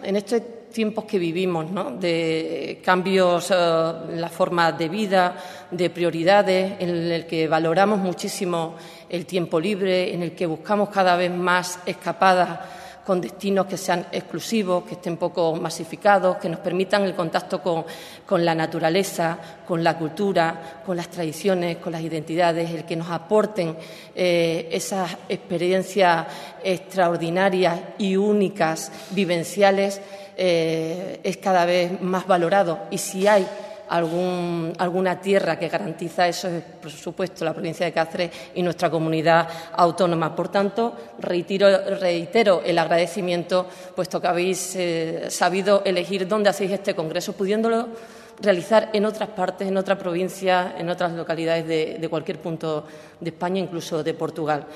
en estos tiempos que vivimos, ¿no?, de cambios en la forma de vida, de prioridades, en el que valoramos muchísimo el tiempo libre, en el que buscamos cada vez más escapadas con destinos que sean exclusivos, que estén poco masificados, que nos permitan el contacto con la naturaleza, con la cultura, con las tradiciones, con las identidades, el que nos aporten esas experiencias extraordinarias y únicas, vivenciales, es cada vez más valorado. Y si hay alguna tierra que garantiza eso, es, por supuesto, la provincia de Cáceres y nuestra comunidad autónoma. Por tanto, reitero el agradecimiento, puesto que habéis sabido elegir dónde hacéis este congreso, pudiéndolo realizar en otras partes, en otras provincias, en otras localidades de cualquier punto de España, incluso de Portugal.